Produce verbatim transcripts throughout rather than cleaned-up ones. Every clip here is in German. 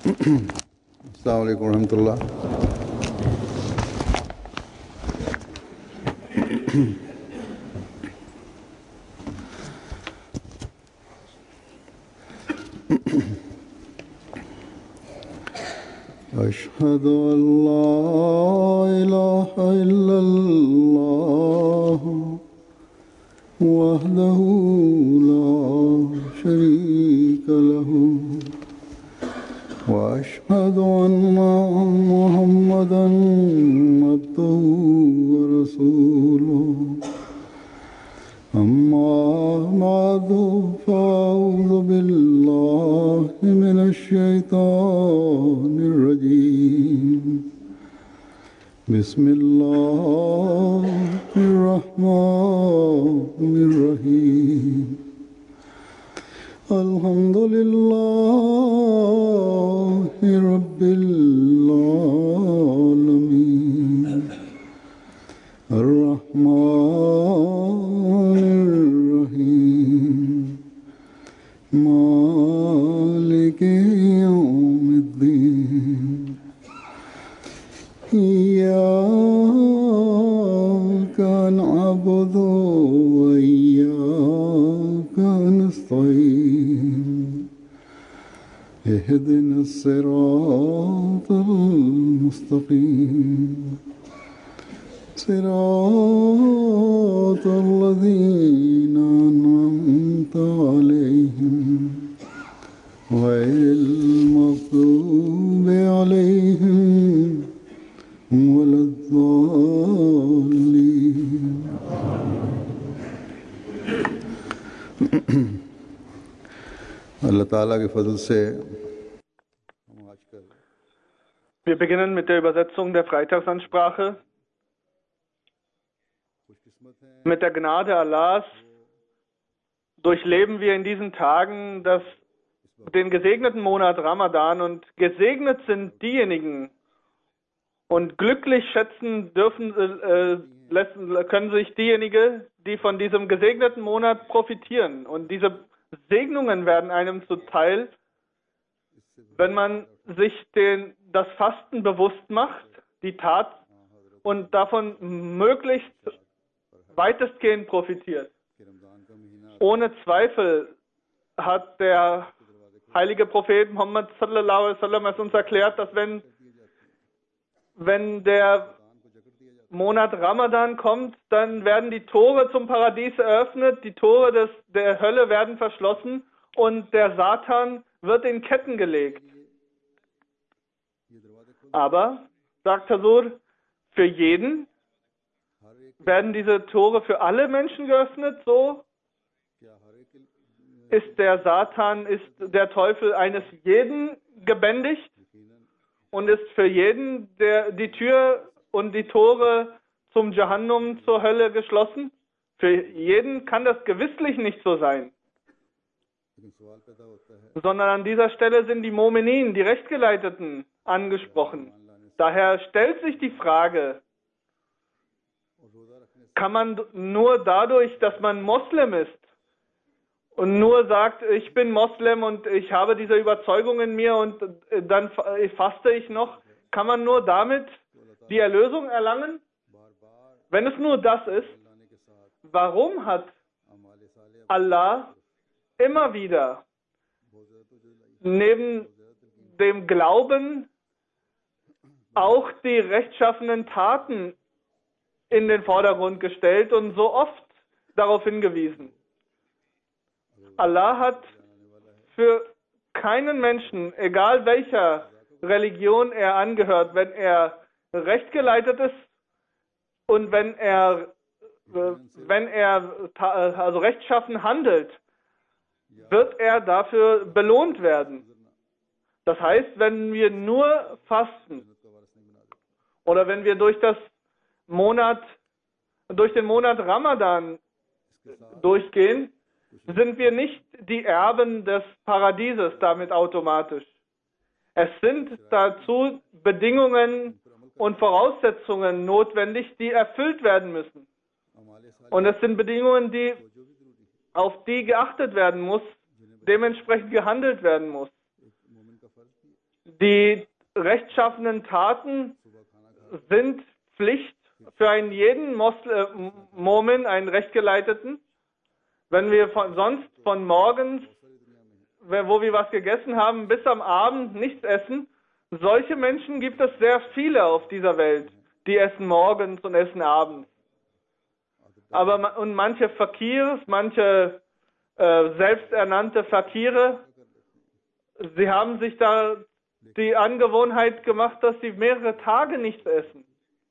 अस्सलाम वालेकुम रहमतुल्लाह। أشهد أن لا إله إلا الله وحده لا شريك له وأشهد أن محمدا عبده ورسوله أما بعد فأعوذ بالله من الشيطان الرجيم بسم الله الرحمن الرحيم الحمد لله رب العالمين الرحمن الرحيم مالك يوم الدين إياك نعبد وإياك نستعين اهدنا الصراط المستقيم صراط الذين أنعمت عليهم غير المغضوب عليهم ولا الضالين. Allah Ta'ala के फजल से Wir beginnen mit der Übersetzung der Freitagsansprache. Mit der Gnade Allahs durchleben wir in diesen Tagen das, den gesegneten Monat Ramadan, und gesegnet sind diejenigen und glücklich schätzen dürfen, äh, lassen, können sich diejenigen, die von diesem gesegneten Monat profitieren. Und diese Segnungen werden einem zuteil, wenn man sich den, das Fasten bewusst macht, die Tat, und davon möglichst weitestgehend profitiert. Ohne Zweifel hat der heilige Prophet Muhammad sallallahu alaihi wasallam es uns erklärt, dass wenn, wenn der Monat Ramadan kommt, dann werden die Tore zum Paradies eröffnet, die Tore des, der Hölle werden verschlossen und der Satan wird in Ketten gelegt. Aber, sagt Hazur, für jeden werden diese Tore für alle Menschen geöffnet, so ist der Satan, ist der Teufel eines jeden gebändigt und ist für jeden der, die Tür und die Tore zum Jahannum, zur Hölle geschlossen. Für jeden kann das gewisslich nicht so sein. Sondern an dieser Stelle sind die Mu'minin, die Rechtgeleiteten, angesprochen. Daher stellt sich die Frage, kann man nur dadurch, dass man Moslem ist und nur sagt, ich bin Moslem und ich habe diese Überzeugung in mir und dann faste ich noch, kann man nur damit die Erlösung erlangen? Wenn es nur das ist, warum hat Allah immer wieder neben dem Glauben auch die rechtschaffenen Taten in den Vordergrund gestellt und so oft darauf hingewiesen? Allah hat für keinen Menschen, egal welcher Religion er angehört, wenn er rechtgeleitet ist und wenn er, wenn er also rechtschaffen handelt, wird er dafür belohnt werden. Das heißt, wenn wir nur fasten oder wenn wir durch das Monat, durch den Monat Ramadan durchgehen, sind wir nicht die Erben des Paradieses damit automatisch. Es sind dazu Bedingungen und Voraussetzungen notwendig, die erfüllt werden müssen. Und es sind Bedingungen, die, auf die geachtet werden muss, dementsprechend gehandelt werden muss. Die rechtschaffenen Taten sind Pflicht für einen jeden Moslem, Momin, einen Rechtgeleiteten. Wenn wir von, sonst von morgens, wo wir was gegessen haben, bis am Abend nichts essen, solche Menschen gibt es sehr viele auf dieser Welt, die essen morgens und essen abends. Aber und manche Fakirs, manche äh, selbsternannte Fakire, sie haben sich da die Angewohnheit gemacht, dass sie mehrere Tage nichts essen.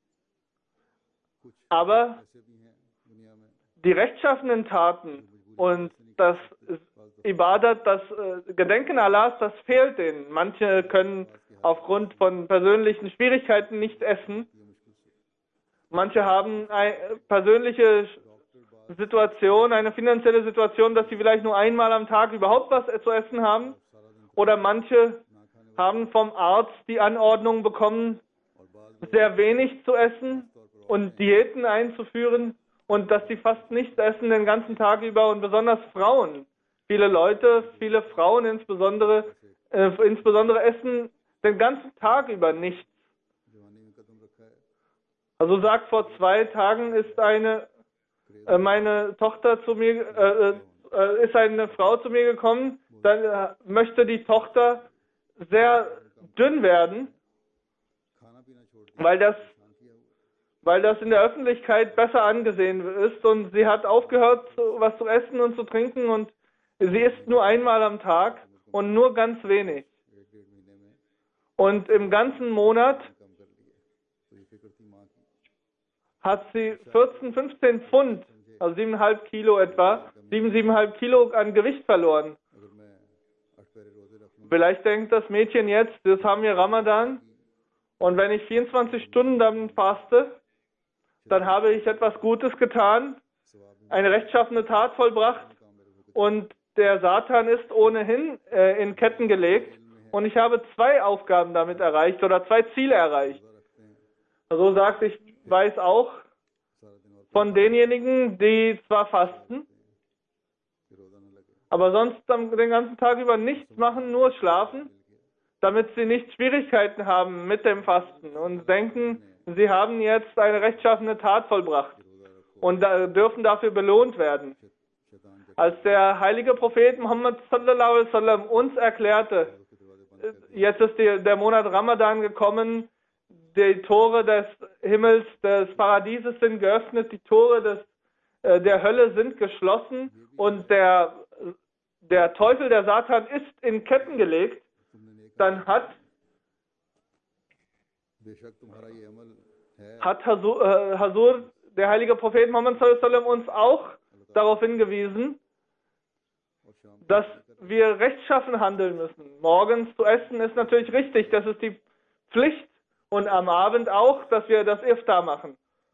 Aber die rechtschaffenen Taten und das Ibadat, das äh, Gedenken Allahs, das fehlt denen. Manche können aufgrund von persönlichen Schwierigkeiten nicht essen. Manche haben eine persönliche Situation, eine finanzielle Situation, dass sie vielleicht nur einmal am Tag überhaupt was zu essen haben. Oder manche haben vom Arzt die Anordnung bekommen, sehr wenig zu essen und Diäten einzuführen und dass sie fast nichts essen den ganzen Tag über und besonders Frauen. Viele Leute, viele Frauen insbesondere, äh, insbesondere essen den ganzen Tag über nichts. Also sagt, vor zwei Tagen ist eine, äh, meine Tochter zu mir, äh, äh, ist eine Frau zu mir gekommen, dann äh, möchte die Tochter sehr dünn werden, weil das, weil das in der Öffentlichkeit besser angesehen ist und sie hat aufgehört, was zu essen und zu trinken und sie isst nur einmal am Tag und nur ganz wenig. Und im ganzen Monat hat sie vierzehn, fünfzehn Pfund, also sieben Komma fünf Kilo etwa, sieben, sieben Komma fünf Kilo an Gewicht verloren. Vielleicht denkt das Mädchen jetzt, das haben wir Ramadan und wenn ich vierundzwanzig Stunden dann faste, dann habe ich etwas Gutes getan, eine rechtschaffene Tat vollbracht und der Satan ist ohnehin äh, in Ketten gelegt und ich habe zwei Aufgaben damit erreicht oder zwei Ziele erreicht. So sagt, ich weiß auch von denjenigen, die zwar fasten, aber sonst den ganzen Tag über nichts machen, nur schlafen, damit sie nicht Schwierigkeiten haben mit dem Fasten und denken, sie haben jetzt eine rechtschaffene Tat vollbracht und dürfen dafür belohnt werden. Als der heilige Prophet Muhammad sallallahu alaihi wasallam uns erklärte, jetzt ist die, der Monat Ramadan gekommen, die Tore des Himmels, des Paradieses sind geöffnet, die Tore des, äh, der Hölle sind geschlossen und der, der Teufel, der Satan, ist in Ketten gelegt, dann hat, hat Hasur, äh, Hasur, der heilige Prophet Muhammad sallallahu alaihi wasallam, uns auch darauf hingewiesen, dass wir rechtschaffen handeln müssen. Morgens zu essen ist natürlich richtig, das ist die Pflicht. Und am Abend auch, dass wir das Iftar machen.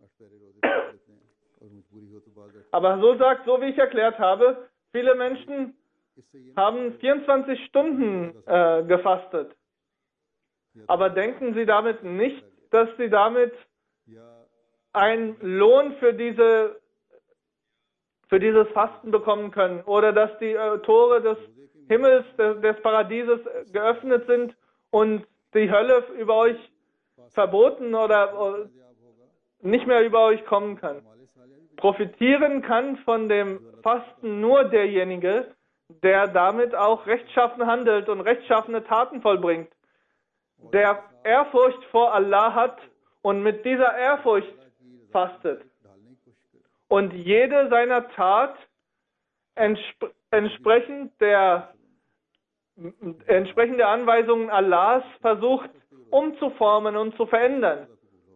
Aber so sagt, so wie ich erklärt habe, viele Menschen haben vierundzwanzig Stunden äh, gefastet. Aber denken sie damit nicht, dass sie damit einen Lohn für diese für dieses Fasten bekommen können oder dass die äh, Tore des Himmels, des, des Paradieses geöffnet sind und die Hölle über euch verboten oder nicht mehr über euch kommen kann. Profitieren kann von dem Fasten nur derjenige, der damit auch rechtschaffen handelt und rechtschaffene Taten vollbringt, der Ehrfurcht vor Allah hat und mit dieser Ehrfurcht fastet. Und jede seiner Tat entsp entsprechend der entsprechend der Anweisungen Allahs versucht umzuformen und zu verändern.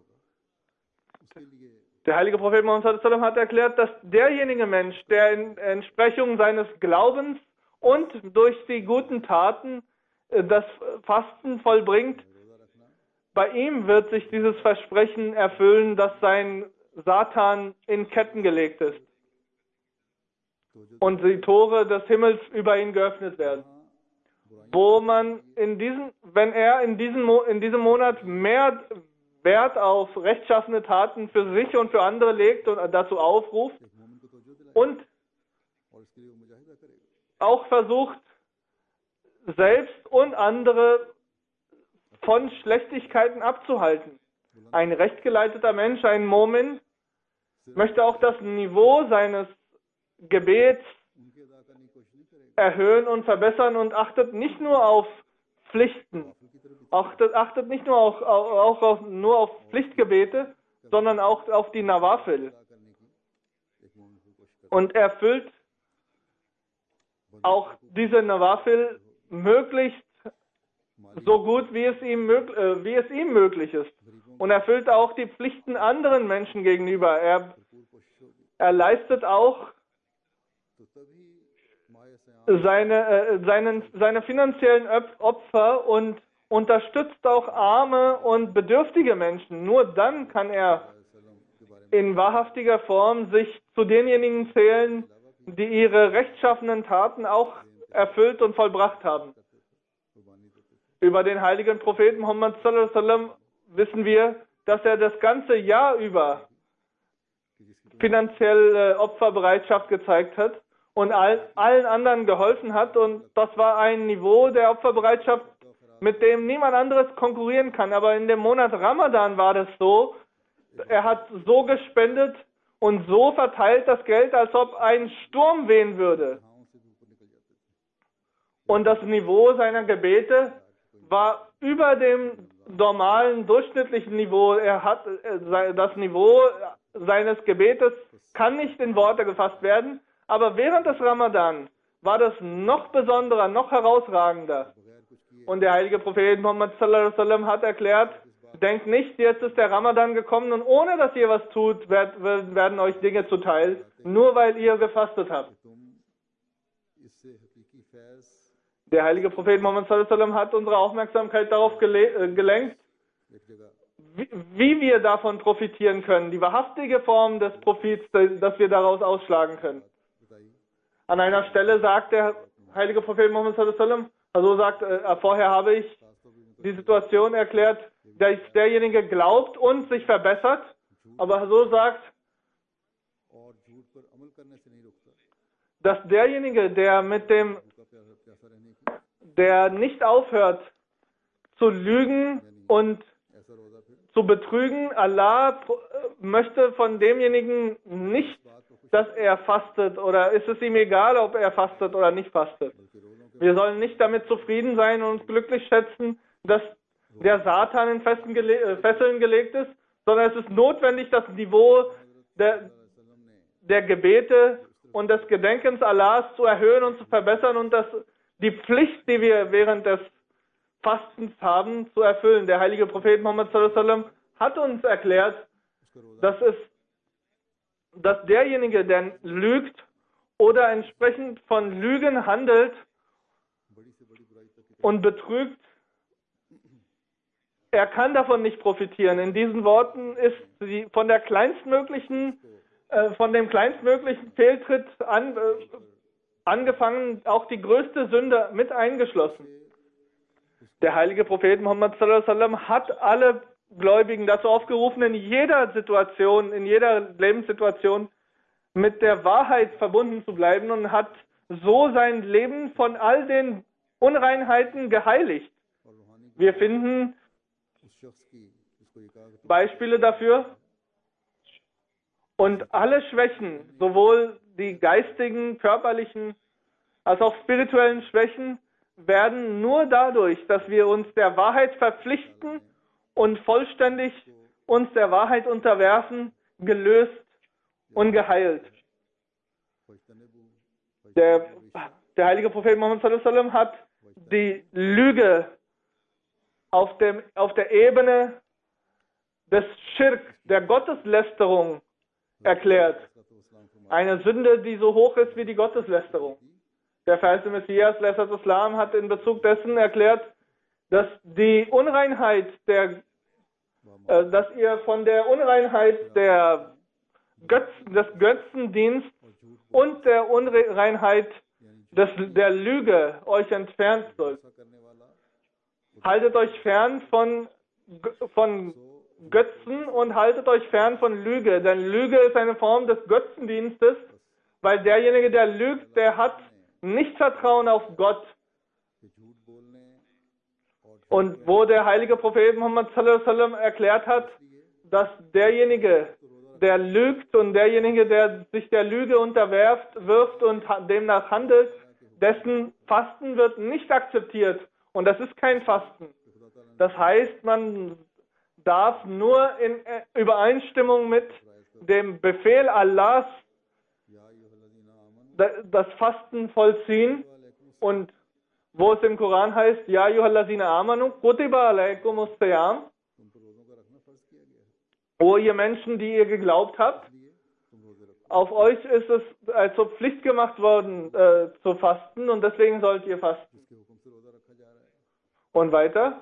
Der heilige Prophet Muhammad hat erklärt, dass derjenige Mensch, der in Entsprechung seines Glaubens und durch die guten Taten das Fasten vollbringt, bei ihm wird sich dieses Versprechen erfüllen, dass sein Satan in Ketten gelegt ist und die Tore des Himmels über ihn geöffnet werden. Wo man in diesem, wenn er in diesem, Mo in diesem Monat mehr Wert auf rechtschaffene Taten für sich und für andere legt und dazu aufruft und auch versucht, selbst und andere von Schlechtigkeiten abzuhalten. Ein rechtgeleiteter Mensch, ein Momin, möchte auch das Niveau seines Gebets erhöhen und verbessern und achtet nicht nur auf Pflichten, achtet, achtet nicht nur, auch, auch auf, nur auf Pflichtgebete, sondern auch auf die Nawafil. Und erfüllt auch diese Nawafil möglichst so gut, wie es ihm, äh, wie es ihm möglich ist. Und erfüllt auch die Pflichten anderen Menschen gegenüber. Er, er leistet auch seine, äh, seinen, seine finanziellen Opfer und unterstützt auch arme und bedürftige Menschen. Nur dann kann er in wahrhaftiger Form sich zu denjenigen zählen, die ihre rechtschaffenen Taten auch erfüllt und vollbracht haben. Über den heiligen Propheten Muhammad sallallahu alaihi wasallam wissen wir, dass er das ganze Jahr über finanzielle Opferbereitschaft gezeigt hat und all, allen anderen geholfen hat. Und das war ein Niveau der Opferbereitschaft, mit dem niemand anderes konkurrieren kann. Aber in dem Monat Ramadan war das so, er hat so gespendet und so verteilt das Geld, als ob ein Sturm wehen würde. Und das Niveau seiner Gebete war über dem normalen, durchschnittlichen Niveau. Er hat das Niveau seines Gebetes kann nicht in Worte gefasst werden, aber während des Ramadan war das noch besonderer, noch herausragender. Und der heilige Prophet Muhammad sallallahu alaihi wasallam hat erklärt, denkt nicht, jetzt ist der Ramadan gekommen und ohne dass ihr was tut, werd, werden euch Dinge zuteil, nur weil ihr gefastet habt. Der heilige Prophet Muhammad sallallahu alaihi wasallam hat unsere Aufmerksamkeit darauf gele gelenkt, wie, wie wir davon profitieren können, die wahrhaftige Form des Profits, dass wir daraus ausschlagen können. An einer Stelle sagt der heilige Prophet Muhammad sallallahu alaihi wasallam, also sagt, äh, vorher habe ich die Situation erklärt, dass derjenige glaubt und sich verbessert, aber so sagt, dass derjenige, der mit dem, der nicht aufhört zu lügen und zu betrügen, Allah möchte von demjenigen nicht, dass er fastet, oder ist es ihm egal, ob er fastet oder nicht fastet. Wir sollen nicht damit zufrieden sein und uns glücklich schätzen, dass der Satan in festen Gele Fesseln gelegt ist, sondern es ist notwendig, das Niveau der, der Gebete und des Gedenkens Allahs zu erhöhen und zu verbessern und das, die Pflicht, die wir während des Fastens haben, zu erfüllen. Der heilige Prophet Muhammad sallallahu alaihi wasallam hat uns erklärt, dass es, dass derjenige, der lügt oder entsprechend von Lügen handelt und betrügt, er kann davon nicht profitieren. In diesen Worten ist sie von der kleinstmöglichen, äh, von dem kleinstmöglichen Fehltritt an, äh, angefangen, auch die größte Sünde mit eingeschlossen. Der heilige Prophet Muhammad sallallahu alaihi wasallam hat alle Gläubigen dazu aufgerufen, in jeder Situation, in jeder Lebenssituation mit der Wahrheit verbunden zu bleiben und hat so sein Leben von all den Unreinheiten geheiligt. Wir finden Beispiele dafür und alle Schwächen, sowohl die geistigen, körperlichen als auch spirituellen Schwächen, werden nur dadurch, dass wir uns der Wahrheit verpflichten und vollständig uns der Wahrheit unterwerfen, gelöst und geheilt. Der, der heilige Prophet Muhammad sallallahu alaihi wasallam hat die Lüge auf, dem, auf der Ebene des Schirk, der Gotteslästerung erklärt. Eine Sünde, die so hoch ist wie die Gotteslästerung. Der verheißene Messias Islam hat in Bezug dessen erklärt, dass die Unreinheit der, äh, dass ihr von der Unreinheit der Götzen, des Götzendienstes und der Unreinheit des, der Lüge euch entfernt sollt. Haltet euch fern von, von Götzen und haltet euch fern von Lüge, denn Lüge ist eine Form des Götzendienstes, weil derjenige, der lügt, der hat nicht Vertrauen auf Gott. Und wo der heilige Prophet Muhammad sallallahu alaihi wasallam erklärt hat, dass derjenige, der lügt und derjenige, der sich der Lüge unterwerft, wirft und demnach handelt, dessen Fasten wird nicht akzeptiert. Und das ist kein Fasten. Das heißt, man darf nur in Übereinstimmung mit dem Befehl Allahs das Fasten vollziehen. Und wo es im Koran heißt, Ja ayyuhallazina amanu kutiba alaykumus siyam, O ihr Menschen, die ihr geglaubt habt, auf euch ist es als zur Pflicht gemacht worden äh, zu fasten und deswegen sollt ihr fasten. Und weiter.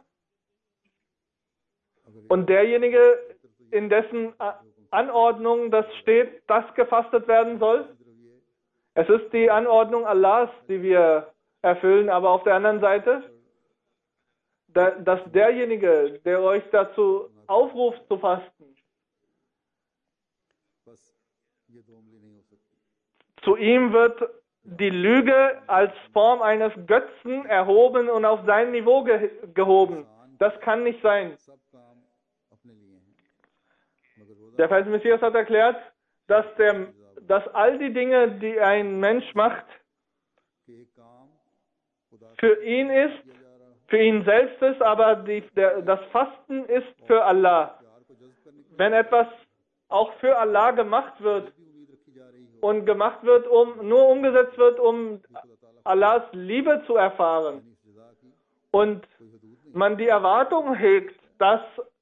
Und derjenige, in dessen Anordnung das steht, dass gefastet werden soll, es ist die Anordnung Allahs, die wir erfüllen, aber auf der anderen Seite, dass derjenige, der euch dazu aufruft zu fasten, zu ihm wird die Lüge als Form eines Götzen erhoben und auf sein Niveau ge gehoben. Das kann nicht sein. Der Vers Messias hat erklärt, dass, der, dass all die Dinge, die ein Mensch macht, für ihn ist, für ihn selbst ist, aber die, der, das Fasten ist für Allah. Wenn etwas auch für Allah gemacht wird und gemacht wird, um nur umgesetzt wird, um Allahs Liebe zu erfahren und man die Erwartung hegt, dass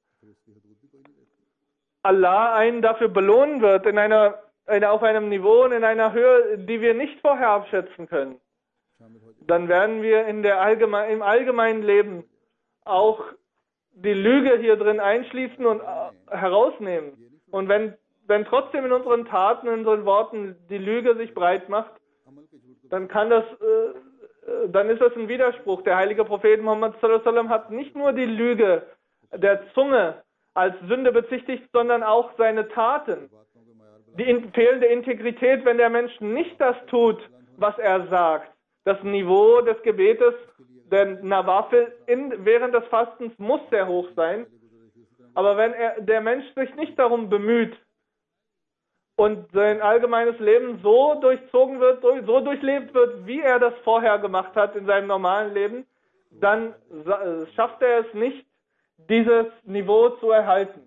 Allah einen dafür belohnen wird, in einer, in, auf einem Niveau und in einer Höhe, die wir nicht vorher abschätzen können, dann werden wir in der allgemein, im allgemeinen Leben auch die Lüge hier drin einschließen und herausnehmen. Und wenn, wenn trotzdem in unseren Taten, in unseren Worten die Lüge sich breit macht, dann kann das, äh, dann ist das ein Widerspruch. Der heilige Prophet Muhammad sallallahu alaihi wasallam hat nicht nur die Lüge der Zunge als Sünde bezichtigt, sondern auch seine Taten. Die in, fehlende Integrität, wenn der Mensch nicht das tut, was er sagt. Das Niveau des Gebetes, der Nawafil in, während des Fastens muss sehr hoch sein. Aber wenn er, der Mensch sich nicht darum bemüht und sein allgemeines Leben so durchzogen wird, so durchlebt wird, wie er das vorher gemacht hat in seinem normalen Leben, dann schafft er es nicht, dieses Niveau zu erhalten.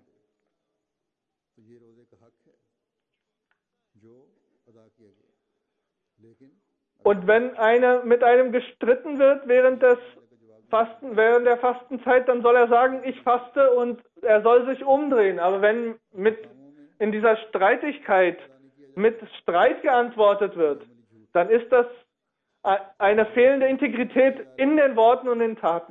Und wenn einer mit einem gestritten wird während des Fasten, während der Fastenzeit, dann soll er sagen, ich faste, und er soll sich umdrehen. Aber wenn mit in dieser Streitigkeit mit Streit geantwortet wird, dann ist das eine fehlende Integrität in den Worten und den Taten.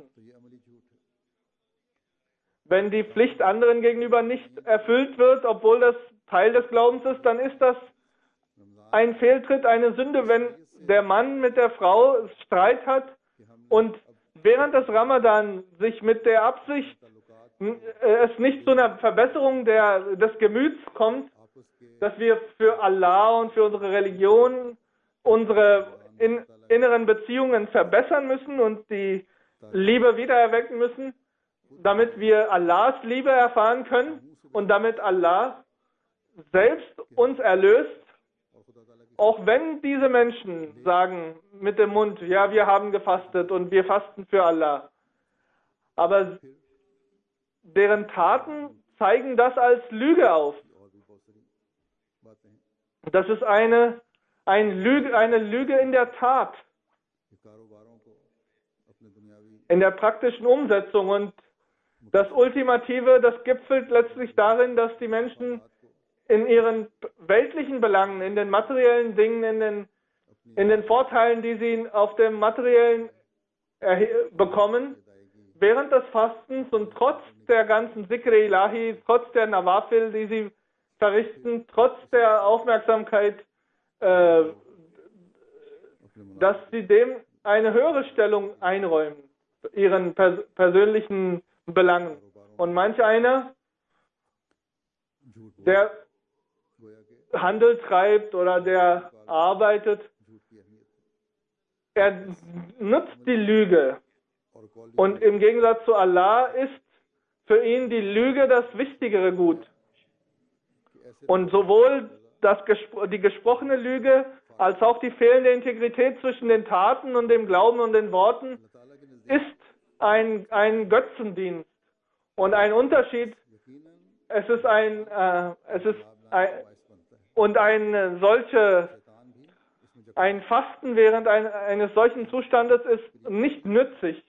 Wenn die Pflicht anderen gegenüber nicht erfüllt wird, obwohl das Teil des Glaubens ist, dann ist das ein Fehltritt, eine Sünde, wenn der Mann mit der Frau Streit hat und während des Ramadan sich mit der Absicht, es nicht zu einer Verbesserung der, des Gemüts kommt, dass wir für Allah und für unsere Religion unsere in, inneren Beziehungen verbessern müssen und die Liebe wiedererwecken müssen, damit wir Allahs Liebe erfahren können und damit Allah selbst uns erlöst. Auch wenn diese Menschen sagen mit dem Mund, ja, wir haben gefastet und wir fasten für Allah, aber deren Taten zeigen das als Lüge auf. Das ist eine, ein Lüge, eine Lüge in der Tat, in der praktischen Umsetzung. Und das Ultimative, das gipfelt letztlich darin, dass die Menschen in ihren weltlichen Belangen, in den materiellen Dingen, in den, in den Vorteilen, die sie auf dem materiellen bekommen, während des Fastens und trotz der ganzen Zikr Ilahi, trotz der Nawafil, die sie verrichten, trotz der Aufmerksamkeit, äh, dass sie dem eine höhere Stellung einräumen, ihren pers persönlichen Belangen. Und manch einer, der Handel treibt oder der arbeitet, er nutzt die Lüge, Und im Gegensatz zu Allah ist für ihn die Lüge das wichtigere Gut. Und sowohl das, die gesprochene Lüge als auch die fehlende Integrität zwischen den Taten und dem Glauben und den Worten ist ein, ein Götzendienst. Und ein Unterschied, es ist ein, äh, es ist ein, und ein solche, ein Fasten während ein, eines solchen Zustandes ist nicht nützlich.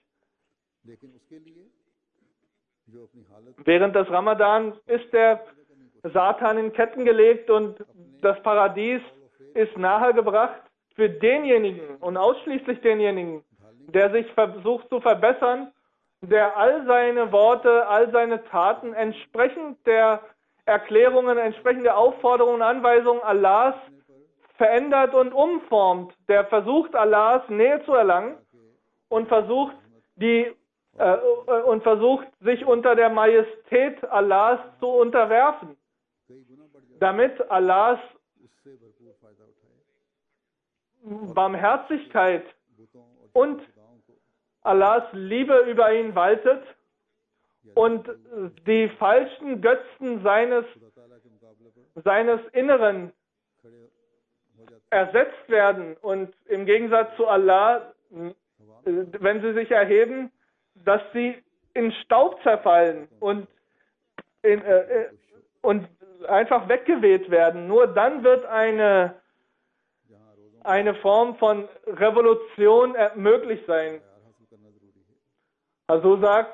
Während des Ramadan ist der Satan in Ketten gelegt und das Paradies ist nahegebracht für denjenigen und ausschließlich denjenigen, der sich versucht zu verbessern, der all seine Worte, all seine Taten entsprechend der Erklärungen, entsprechend der Aufforderungen und Anweisungen Allahs verändert und umformt, der versucht, Allahs Nähe zu erlangen und versucht, die, äh, und versucht, sich unter der Majestät Allahs zu unterwerfen, damit Allahs Barmherzigkeit und Allahs Liebe über ihn waltet und die falschen Götzen seines, seines Inneren ersetzt werden und im Gegensatz zu Allah, wenn sie sich erheben, dass sie in Staub zerfallen und, in, äh, und einfach weggeweht werden. Nur dann wird eine, eine Form von Revolution möglich sein. Also sagt,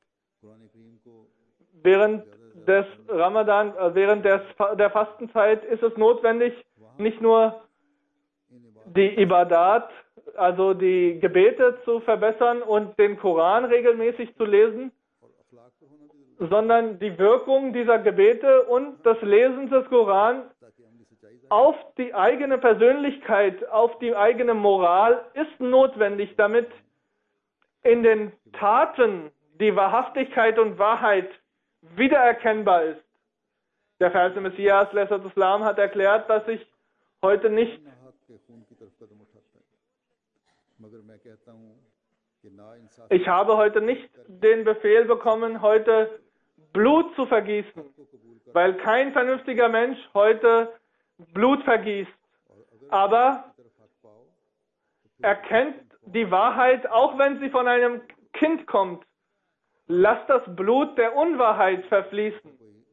während des Ramadan, während des, der Fastenzeit ist es notwendig, nicht nur die Ibadat, also die Gebete zu verbessern und den Koran regelmäßig zu lesen, sondern die Wirkung dieser Gebete und des Lesens des Koran auf die eigene Persönlichkeit, auf die eigene Moral ist notwendig, damit in den Taten die Wahrhaftigkeit und Wahrheit wiedererkennbar ist. Der verheißene Messias, Lesser Islam, hat erklärt, dass ich heute nicht ich habe heute nicht den Befehl bekommen, heute Blut zu vergießen, weil kein vernünftiger Mensch heute Blut vergießt. Aber erkennt die Wahrheit, auch wenn sie von einem Kind kommt. Lasst das Blut der Unwahrheit verfließen.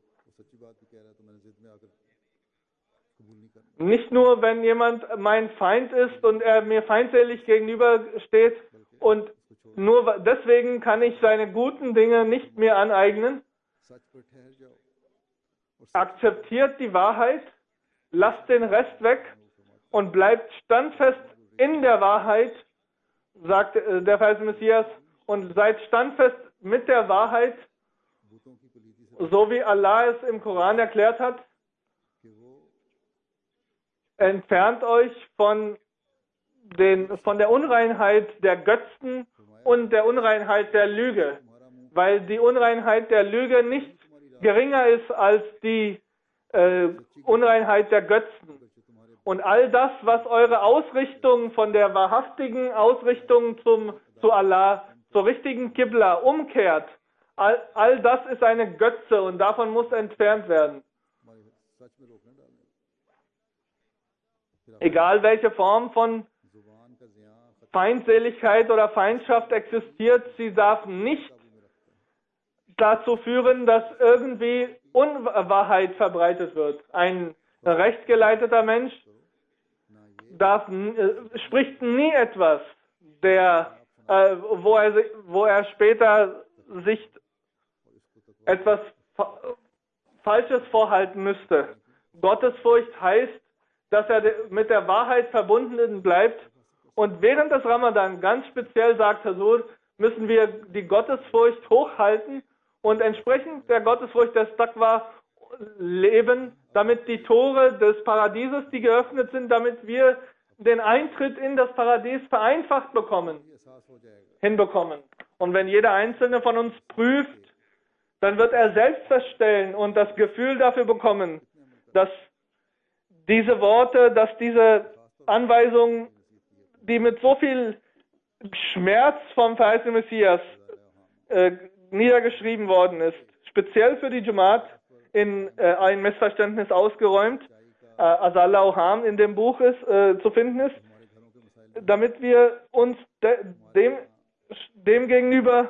Nicht nur, wenn jemand mein Feind ist und er mir feindselig gegenübersteht und nur deswegen kann ich seine guten Dinge nicht mehr aneignen. Akzeptiert die Wahrheit, lasst den Rest weg und bleibt standfest in der Wahrheit, sagt der verheißene Messias, und seid standfest mit der Wahrheit, so wie Allah es im Koran erklärt hat. Entfernt euch von, den, von der Unreinheit der Götzen und der Unreinheit der Lüge, weil die Unreinheit der Lüge nicht geringer ist als die äh, Unreinheit der Götzen. Und all das, was eure Ausrichtung von der wahrhaftigen Ausrichtung zum, zu Allah, zur richtigen Qibla umkehrt, all, all das ist eine Götze und davon muss entfernt werden. Egal welche Form von Feindseligkeit oder Feindschaft existiert, sie darf nicht dazu führen, dass irgendwie Unwahrheit verbreitet wird. Ein rechtgeleiteter Mensch darf, äh, spricht nie etwas, der, äh, wo, er, wo er später sich etwas fa Falsches vorhalten müsste. Gottesfurcht heißt, dass er mit der Wahrheit verbunden bleibt. Und während des Ramadan, ganz speziell sagt Hazur, müssen wir die Gottesfurcht hochhalten und entsprechend der Gottesfurcht des Taqwa leben, damit die Tore des Paradieses, die geöffnet sind, damit wir den Eintritt in das Paradies vereinfacht bekommen, hinbekommen. Und wenn jeder Einzelne von uns prüft, dann wird er selbst feststellen und das Gefühl dafür bekommen, dass diese Worte, dass diese Anweisungen, die mit so viel Schmerz vom verheißenen Messias äh, niedergeschrieben worden ist, speziell für die Jamaat in äh, ein Missverständnis ausgeräumt, äh, Asal Auham in dem Buch ist, äh, zu finden ist, damit wir uns de dem, dem gegenüber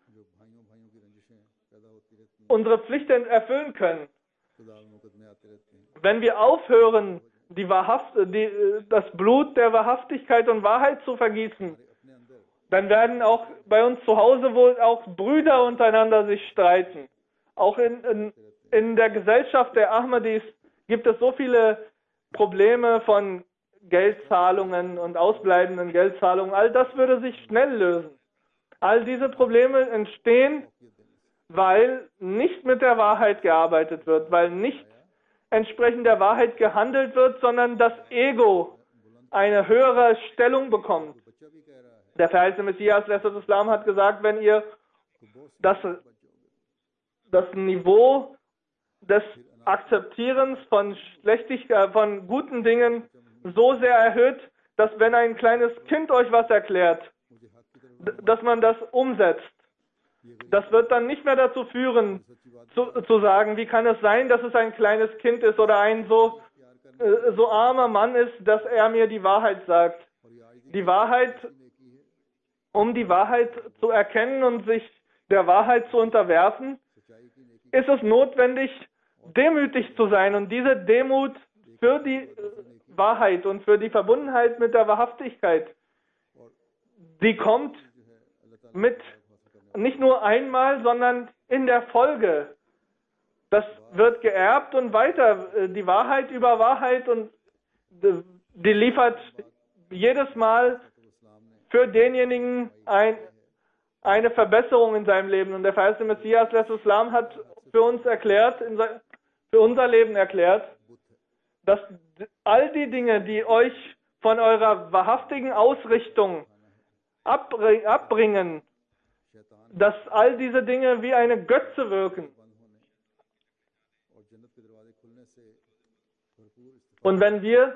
unsere Pflichten erfüllen können. Wenn wir aufhören, die Wahrhaft, die, das Blut der Wahrhaftigkeit und Wahrheit zu vergießen, dann werden auch bei uns zu Hause wohl auch Brüder untereinander sich streiten. Auch in, in, in der Gesellschaft der Ahmadis gibt es so viele Probleme von Geldzahlungen und ausbleibenden Geldzahlungen. All das würde sich schnell lösen. All diese Probleme entstehen, weil nicht mit der Wahrheit gearbeitet wird, weil nicht entsprechend der Wahrheit gehandelt wird, sondern das Ego eine höhere Stellung bekommt. Der verheißene Messias Islam hat gesagt, wenn ihr das, das Niveau des Akzeptierens von Schlechtigkeit, von guten Dingen so sehr erhöht, dass wenn ein kleines Kind euch was erklärt, dass man das umsetzt. Das wird dann nicht mehr dazu führen, zu, zu sagen, wie kann es sein, dass es ein kleines Kind ist oder ein so, äh, so armer Mann ist, dass er mir die Wahrheit sagt. Die Wahrheit, um die Wahrheit zu erkennen und sich der Wahrheit zu unterwerfen, ist es notwendig, demütig zu sein. Und diese Demut für die Wahrheit und für die Verbundenheit mit der Wahrhaftigkeit, die kommt mit nicht nur einmal, sondern in der Folge. Das wird geerbt und weiter. Die Wahrheit über Wahrheit und die liefert jedes Mal für denjenigen ein, eine Verbesserung in seinem Leben. Und der verheißene Messias Islam hat für uns erklärt, in sein, für unser Leben erklärt, dass all die Dinge, die euch von eurer wahrhaftigen Ausrichtung abbringen, dass all diese Dinge wie eine Götze wirken. Und wenn wir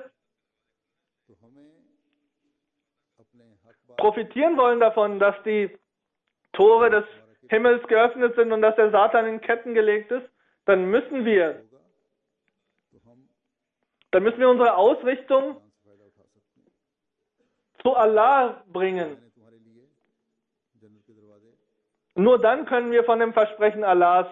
profitieren wollen davon, dass die Tore des Himmels geöffnet sind und dass der Satan in Ketten gelegt ist, dann müssen wir, dann müssen wir unsere Ausrichtung zu Allah bringen. Nur dann können wir von dem Versprechen Allahs,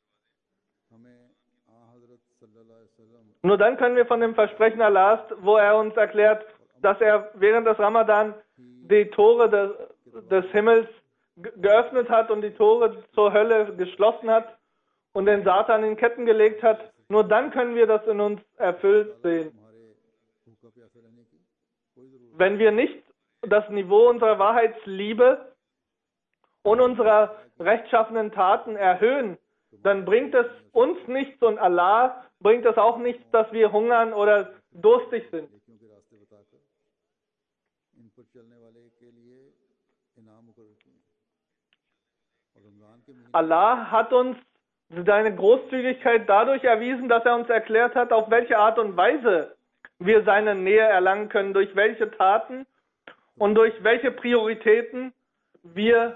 nur dann können wir von dem Versprechen Allahs, wo er uns erklärt, dass er während des Ramadan die Tore des, des Himmels geöffnet hat und die Tore zur Hölle geschlossen hat und den Satan in Ketten gelegt hat, nur dann können wir das in uns erfüllt sehen. Wenn wir nicht das Niveau unserer Wahrheitsliebe und unserer rechtschaffenen Taten erhöhen, dann bringt es uns nichts und Allah bringt es auch nichts, dass wir hungern oder durstig sind. Allah hat uns seine Großzügigkeit dadurch erwiesen, dass er uns erklärt hat, auf welche Art und Weise wir seine Nähe erlangen können, durch welche Taten und durch welche Prioritäten wir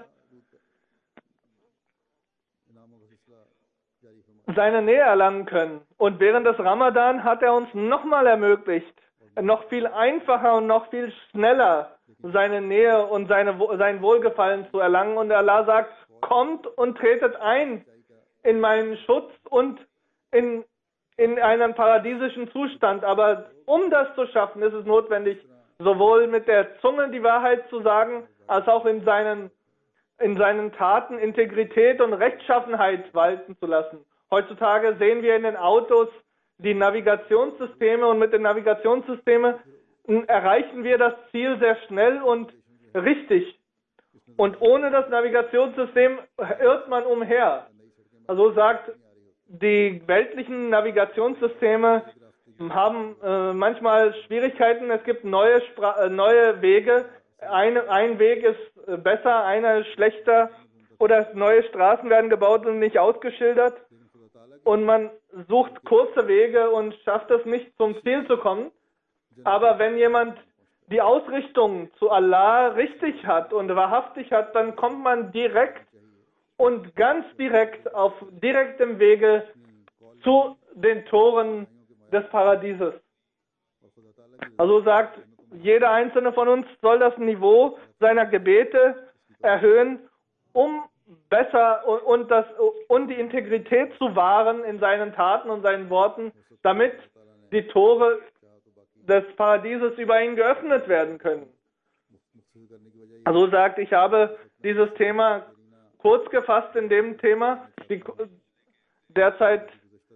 seine Nähe erlangen können. Und während des Ramadan hat er uns nochmal ermöglicht, noch viel einfacher und noch viel schneller seine Nähe und seine, sein Wohlgefallen zu erlangen. Und Allah sagt, kommt und tretet ein in meinen Schutz und in, in einen paradiesischen Zustand. Aber um das zu schaffen, ist es notwendig, sowohl mit der Zunge die Wahrheit zu sagen, als auch in seinen, in seinen Taten Integrität und Rechtschaffenheit walten zu lassen. Heutzutage sehen wir in den Autos die Navigationssysteme und mit den Navigationssystemen erreichen wir das Ziel sehr schnell und richtig. Und ohne das Navigationssystem irrt man umher. Also sagt, die weltlichen Navigationssysteme haben äh, manchmal Schwierigkeiten. Es gibt neue, Spra äh, neue Wege. Eine, ein Weg ist besser, einer ist schlechter. Oder neue Straßen werden gebaut und nicht ausgeschildert. Und man sucht kurze Wege und schafft es nicht, zum Ziel zu kommen. Aber wenn jemand die Ausrichtung zu Allah richtig hat und wahrhaftig hat, dann kommt man direkt und ganz direkt auf direktem Wege zu den Toren des Paradieses. Also sagt, jeder einzelne von uns soll das Niveau seiner Gebete erhöhen, um besser und, und, das, und die Integrität zu wahren in seinen Taten und seinen Worten, damit die Tore des Paradieses über ihn geöffnet werden können. Also sagt, ich habe dieses Thema kurz gefasst in dem Thema. Die, derzeit,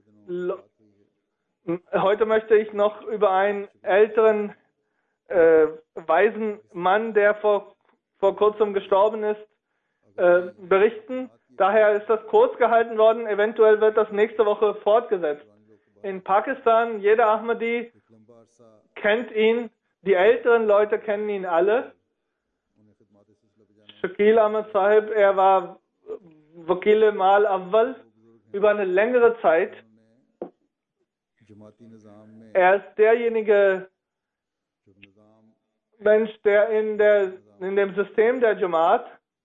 heute möchte ich noch über einen älteren, äh, weisen Mann, der vor, vor kurzem gestorben ist, äh, berichten. Daher ist das kurz gehalten worden. Eventuell wird das nächste Woche fortgesetzt. In Pakistan, jeder Ahmadi kennt ihn, die älteren Leute kennen ihn alle. Shakil Ahmad Sahib, er war Wakil Mal Awwal über eine längere Zeit. Er ist derjenige Mensch, der in, der in dem System der Jamaat,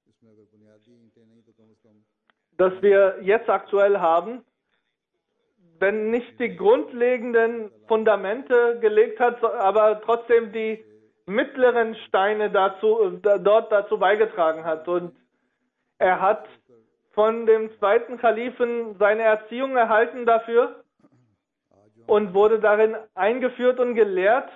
das wir jetzt aktuell haben, wenn nicht die grundlegenden Fundamente gelegt hat, aber trotzdem die mittleren Steine dazu, dort dazu beigetragen hat. Und er hat von dem zweiten Kalifen seine Erziehung erhalten dafür und wurde darin eingeführt und gelehrt.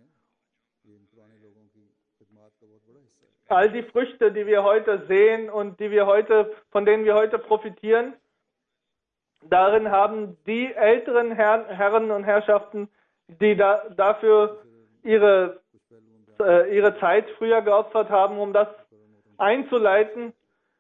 All die Früchte, die wir heute sehen und die wir heute, von denen wir heute profitieren, darin haben die älteren Herr, Herren und Herrschaften, die da, dafür ihre, äh, ihre Zeit früher geopfert haben, um das einzuleiten,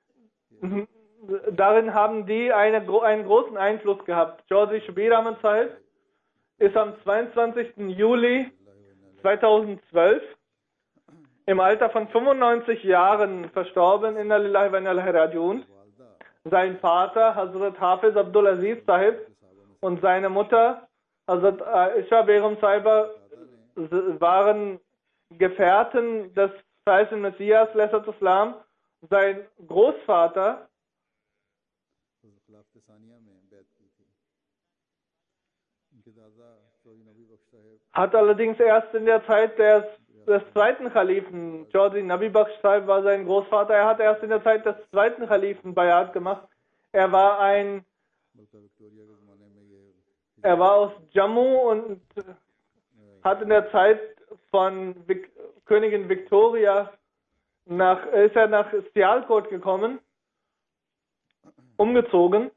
darin haben die eine, einen großen Einfluss gehabt. Chaudhry Shabir Ahmad Sahib ist am zweiundzwanzigsten Juli zweitausendzwölf im Alter von fünfundneunzig Jahren verstorben, inna lillahi wa inna ilaihi raji'un. Sein Vater, Hazrat Hafiz Abdul Aziz Sahib, und seine Mutter, Hazrat Aisha Begum Sahiba, waren Gefährten des verheißenen Messias, Lesser Islam. Sein Großvater hat allerdings erst in der Zeit des, des zweiten Kalifen, Chaudhry Nabi Bakhsh Sahib war sein Großvater, er hat erst in der Zeit des zweiten Kalifen Bayat gemacht. Er war ein, er war aus Jammu und hat in der Zeit von Vic, Königin Victoria nach, ist er nach Sialkot gekommen, umgezogen.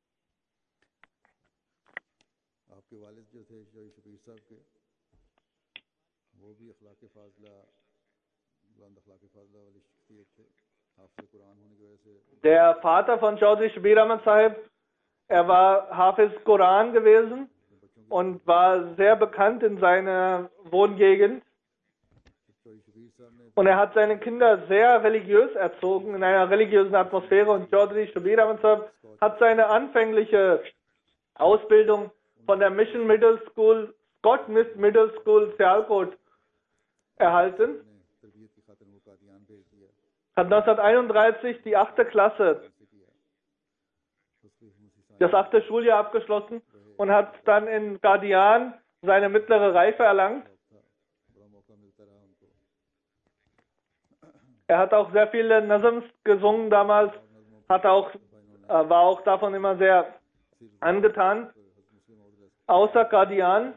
Der Vater von Chaudhry Shabir Ahmad Sahib, er war Hafiz Koran gewesen und war sehr bekannt in seiner Wohngegend. Und er hat seine Kinder sehr religiös erzogen, in einer religiösen Atmosphäre. Und Chaudhry Shabir Ahmad Sahib hat seine anfängliche Ausbildung von der Mission Middle School, Scott Middle School, Sialkot erhalten. Hat neunzehnhunderteinunddreißig die achte Klasse, das achte Schuljahr abgeschlossen und hat dann in Qadian seine mittlere Reife erlangt. Er hat auch sehr viele Nazms gesungen damals, hat auch, war auch davon immer sehr angetan. Außer Qadian,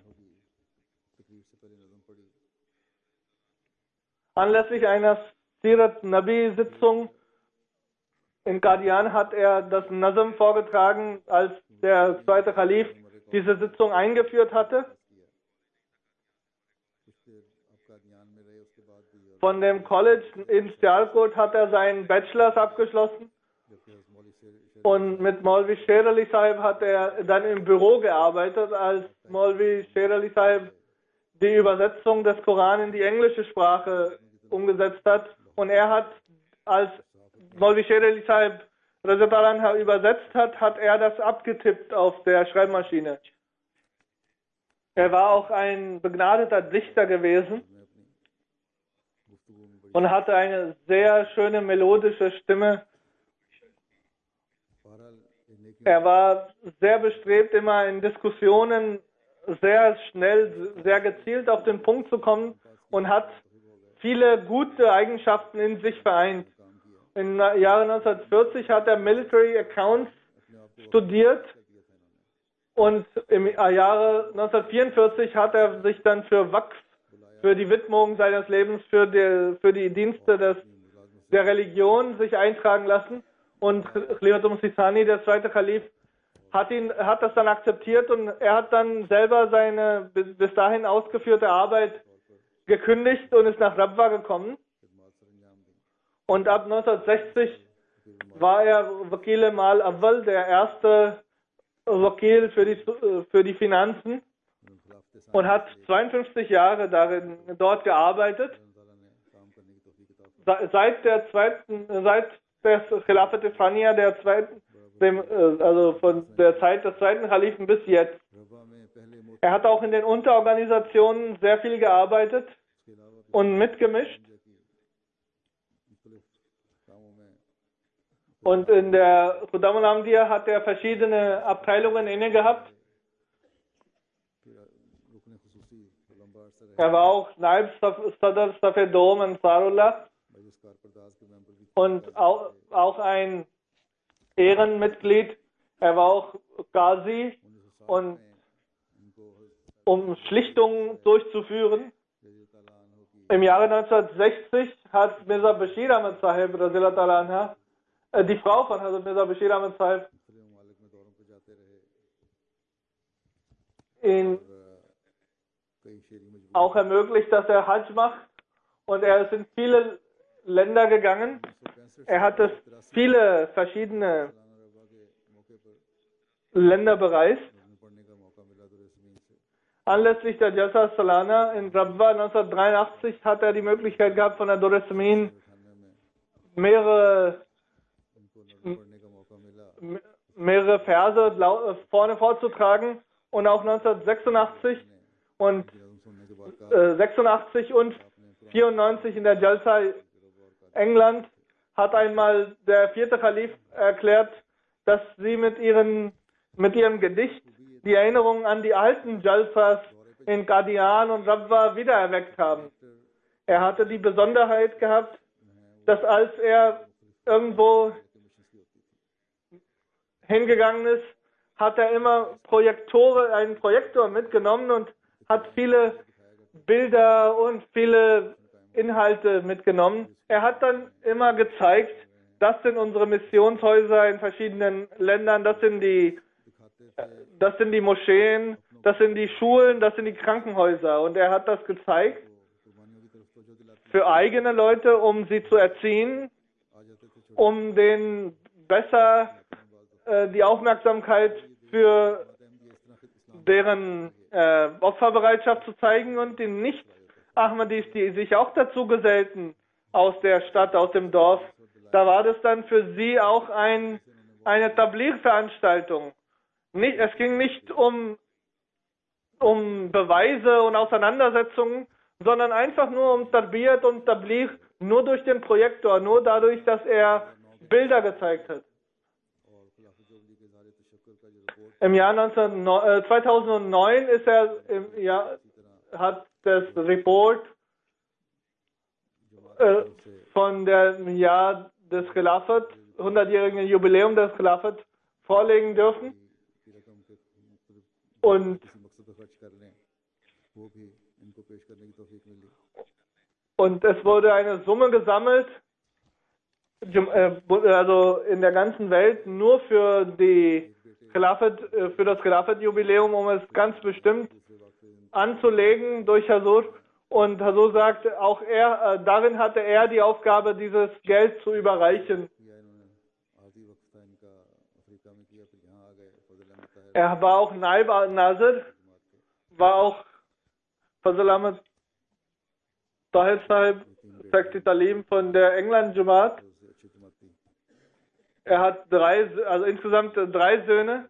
anlässlich einer Sirat Nabi Sitzung in Qadian hat er das Nazm vorgetragen, als der zweite Kalif diese Sitzung eingeführt hatte. Von dem College in Sialkot hat er seinen Bachelors abgeschlossen und mit Maulvi Sher Ali Sahib hat er dann im Büro gearbeitet, als Maulvi Sher Ali Sahib die Übersetzung des Koran in die englische Sprache umgesetzt hat. Und er hat, als Maulvi Sher Ali Sahib übersetzt hat, hat er das abgetippt auf der Schreibmaschine. Er war auch ein begnadeter Dichter gewesen. und hatte eine sehr schöne melodische Stimme. Er war sehr bestrebt, immer in Diskussionen sehr schnell, sehr gezielt auf den Punkt zu kommen und hat viele gute Eigenschaften in sich vereint. Im Jahre neunzehnhundertvierzig hat er Military Accounts studiert und im Jahre neunzehnhundertvierundvierzig hat er sich dann für Waqf, für die Widmung seines Lebens, für die, für die Dienste des, der Religion sich eintragen lassen. Und Khalifatul Masih Thani, der zweite Kalif, hat, ihn, hat das dann akzeptiert und er hat dann selber seine bis dahin ausgeführte Arbeit gekündigt und ist nach Rabwa gekommen. Und ab neunzehnhundertsechzig war er Wakil Mal Awwal, der erste Wakil für die, für die Finanzen, und hat zweiundfünfzig Jahre darin, dort gearbeitet. Seit der zweiten, seit des Khilafat Thaniya, der zweiten, dem, also von der Zeit des zweiten Kalifen bis jetzt. Er hat auch in den Unterorganisationen sehr viel gearbeitet und mitgemischt. Und in der Khuddam al-Ahmadiyya hat er verschiedene Abteilungen inne gehabt. Er war auch Naib Sadr Safe Dom Ansarullah und auch, auch ein Ehrenmitglied. Er war auch Qazi, und um Schlichtungen durchzuführen. Im Jahre neunzehnhundertsechzig hat Mirza Bashir Ahmad Sahib, anha, äh, die Frau von Hazrat Mirza Bashir Ahmad Sahib, ihn auch ermöglicht, dass er Hajj macht, und er ist in viele Länder gegangen. Er hat es viele verschiedene Länder bereist. Anlässlich der Jalsa Salana in Rabwa neunzehnhundertdreiundachtzig hat er die Möglichkeit gehabt, von der Dur-e-Samin mehrere, mehrere Verse vorne vorzutragen, und auch neunzehnhundertsechsundachtzig und äh, sechsundachtzig und vierundneunzig in der Jalsa England hat einmal der vierte Kalif erklärt, dass sie mit, ihren, mit ihrem Gedicht die Erinnerungen an die alten Jalsas in Qadian und Rabwa wiedererweckt haben. Er hatte die Besonderheit gehabt, dass als er irgendwo hingegangen ist, hat er immer Projektore, einen Projektor mitgenommen und hat viele Bilder und viele Inhalte mitgenommen. Er hat dann immer gezeigt, das sind unsere Missionshäuser in verschiedenen Ländern, das sind die, das sind die Moscheen, das sind die Schulen, das sind die Krankenhäuser. Und er hat das gezeigt für eigene Leute, um sie zu erziehen, um denen besser äh, die Aufmerksamkeit für deren äh, Opferbereitschaft zu zeigen, und den Nicht-Ahmadis, die sich auch dazu gesellten aus der Stadt, aus dem Dorf. Da war das dann für sie auch ein, eine Tabligh-Veranstaltung. Nicht, es ging nicht um, um Beweise und Auseinandersetzungen, sondern einfach nur um Tarbiyat und Tabligh, nur durch den Projektor, nur dadurch, dass er Bilder gezeigt hat. Im Jahr zweitausendneun ist er im Jahr, hat das Report äh, von dem Jahr des Khilafat, hundertjährigen Jubiläum des Khilafat, vorlegen dürfen. Und, und es wurde eine Summe gesammelt, also in der ganzen Welt, nur für die Khilafat, für das Khilafat-Jubiläum, um es ganz bestimmt anzulegen durch Hazur. Und Hazur sagt, auch er, äh, darin hatte er die Aufgabe, dieses Geld zu überreichen. Er war auch Naib al-Nazir, war auch Fazl Ahmad Tahir Sahib, Sekti Talim von der England Jamaat. Er hat drei, also insgesamt drei Söhne.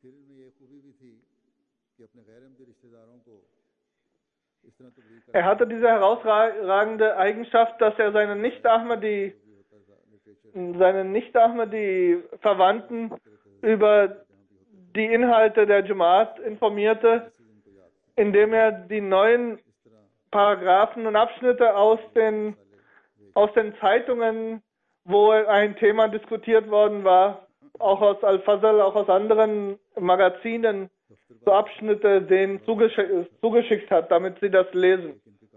फिर इनमें ये खूबी भी थी कि अपने गैर अहमदी रिश्तेदारों को इस तरह तबलीग कर Er hatte diese herausragende Eigenschaft, dass er seine Nicht-Ahmadi, seine Nicht-Ahmadi-Verwandten über die Inhalte der Jamaat informierte, indem er die neuen Paragraphen und Abschnitte aus den, aus den Zeitungen, wo ein Thema diskutiert worden war, auch aus Al-Fazl, auch aus anderen Magazinen, so Abschnitte denen zugesch zugeschickt hat, damit sie das lesen.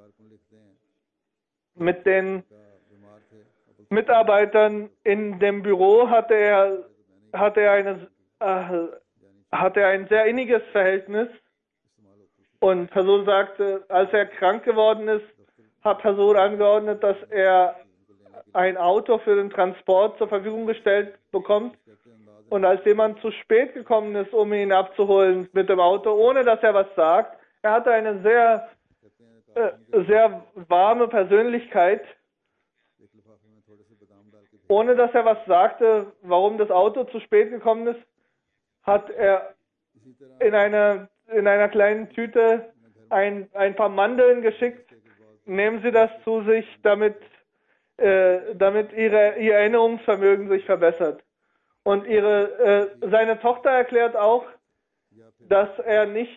Mit den Mitarbeitern in dem Büro hatte er, hatte er, eine, äh, hatte er ein sehr inniges Verhältnis. Und Huzur sagte, als er krank geworden ist, hat Huzur angeordnet, dass er ein Auto für den Transport zur Verfügung gestellt bekommt. Und als jemand zu spät gekommen ist, um ihn abzuholen mit dem Auto, ohne dass er was sagt, er hatte eine sehr, äh, sehr warme Persönlichkeit, ohne dass er was sagte, warum das Auto zu spät gekommen ist, hat er in einer, in einer kleinen Tüte ein, ein paar Mandeln geschickt. Nehmen Sie das zu sich, damit, äh, damit ihre, Ihr Erinnerungsvermögen sich verbessert. Und ihre, äh, seine Tochter erklärt auch, dass er nicht,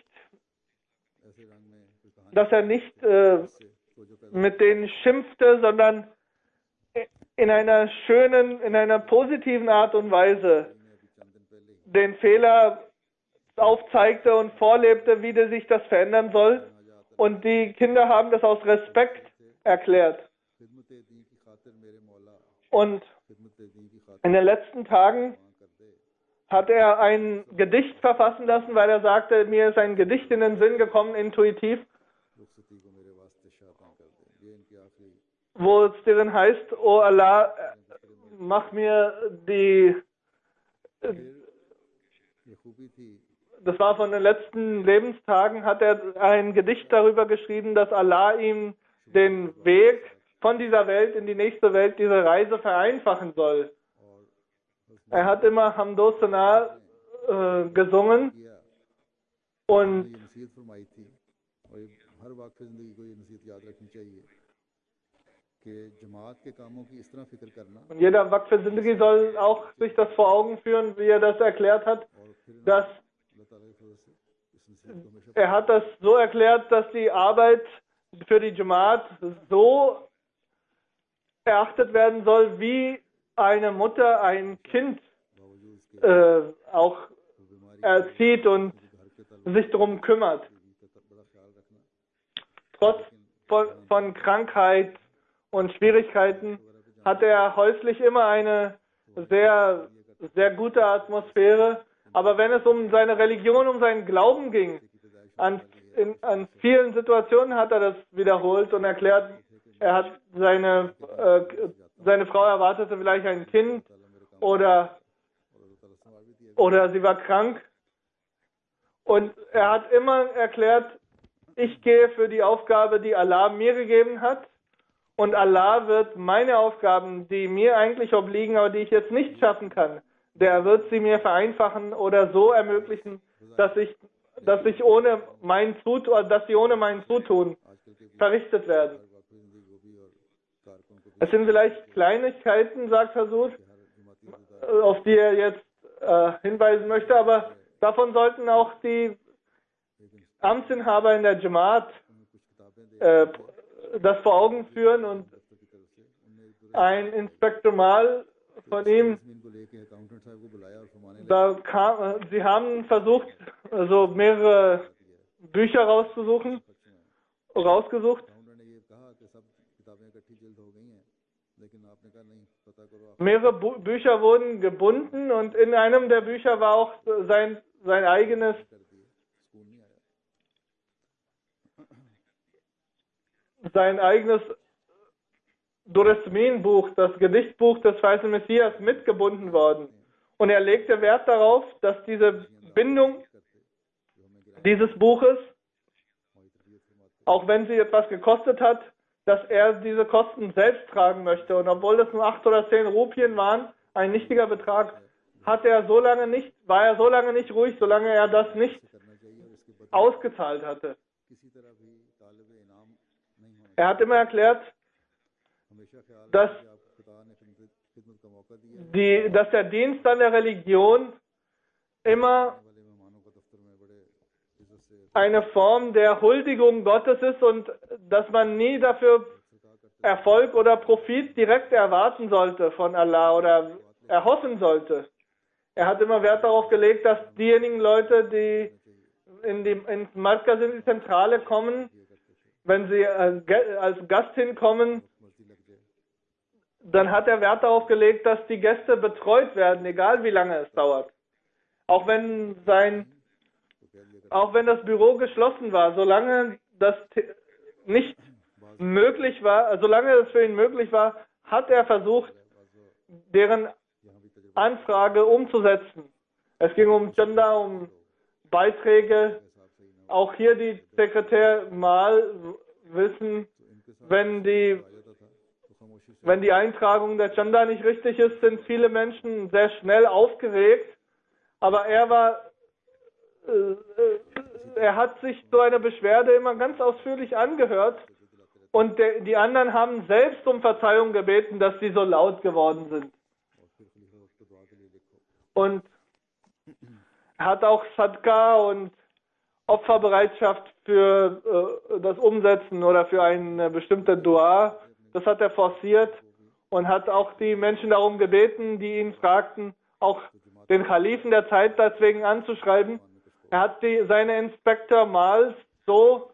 dass er nicht äh, mit denen schimpfte, sondern in einer schönen, in einer positiven Art und Weise den Fehler aufzeigte und vorlebte, wie sich das verändern soll. Und die Kinder haben das aus Respekt erklärt. Und in den letzten Tagen hat er ein Gedicht verfassen lassen, weil er sagte, mir ist ein Gedicht in den Sinn gekommen, intuitiv, wo es darin heißt, O Allah, mach mir die, das war von den letzten Lebenstagen, hat er ein Gedicht darüber geschrieben, dass Allah ihm den Weg von dieser Welt in die nächste Welt, diese Reise vereinfachen soll. Er hat immer Hamdo Sana äh, gesungen und Und jeder Waqf Zindagi soll auch sich das vor Augen führen, wie er das erklärt hat, dass er hat das so erklärt, dass die Arbeit für die Jamaat so erachtet werden soll, wie eine Mutter ein Kind äh, auch erzieht und sich darum kümmert. Trotz von, von Krankheit und Schwierigkeiten hat er häuslich immer eine sehr, sehr gute Atmosphäre. Aber wenn es um seine Religion, um seinen Glauben ging, an, in, an vielen Situationen hat er das wiederholt und erklärt, er hat seine, äh, seine Frau erwartete vielleicht ein Kind oder, oder sie war krank. Und er hat immer erklärt, ich gehe für die Aufgabe, die Allah mir gegeben hat. Und Allah wird meine Aufgaben, die mir eigentlich obliegen, aber die ich jetzt nicht schaffen kann, der wird sie mir vereinfachen oder so ermöglichen, dass ich, dass ich ohne mein Zutun, dass sie ohne mein Zutun verrichtet werden. Es sind vielleicht Kleinigkeiten, sagt Huzur, auf die er jetzt äh, hinweisen möchte, aber davon sollten auch die Amtsinhaber in der Jamaat äh, das vor Augen führen. Und ein Inspektor Mal von ihm, da kam, sie haben versucht, also mehrere Bücher rauszusuchen, rausgesucht. Mehrere Bu Bücher wurden gebunden und in einem der Bücher war auch sein, sein eigenes sein eigenes Duresmin-Buch, das Gedichtbuch des Faisal Messias, mitgebunden worden. Und er legte Wert darauf, dass diese Bindung dieses Buches, auch wenn sie etwas gekostet hat, dass er diese Kosten selbst tragen möchte. Und obwohl das nur acht oder zehn Rupien waren, ein nichtiger Betrag, hat er so lange nicht, war er so lange nicht ruhig, solange er das nicht ausgezahlt hatte. Er hat immer erklärt, dass, die, dass der Dienst an der Religion immer eine Form der Huldigung Gottes ist und dass man nie dafür Erfolg oder Profit direkt erwarten sollte von Allah oder erhoffen sollte. Er hat immer Wert darauf gelegt, dass diejenigen Leute, die in die, ins Markaz, in die Zentrale kommen, wenn sie als Gast hinkommen, dann hat er Wert darauf gelegt, dass die Gäste betreut werden, egal wie lange es dauert. Auch wenn sein, auch wenn das Büro geschlossen war, solange das nicht möglich war, solange es für ihn möglich war, hat er versucht, deren Anfrage umzusetzen. Es ging um Chanda, um Beiträge. Auch hier die Sekretär mal wissen, wenn die, wenn die Eintragung der Chanda nicht richtig ist, sind viele Menschen sehr schnell aufgeregt. Aber er war, äh, er hat sich so eine Beschwerde immer ganz ausführlich angehört. Und der, die anderen haben selbst um Verzeihung gebeten, dass sie so laut geworden sind. Und er hat auch Sadqa und Opferbereitschaft für äh, das Umsetzen oder für eine bestimmte Dua, das hat er forciert und hat auch die Menschen darum gebeten, die ihn fragten, auch den Kalifen der Zeit deswegen anzuschreiben. Er hat die, seine Inspektor mal so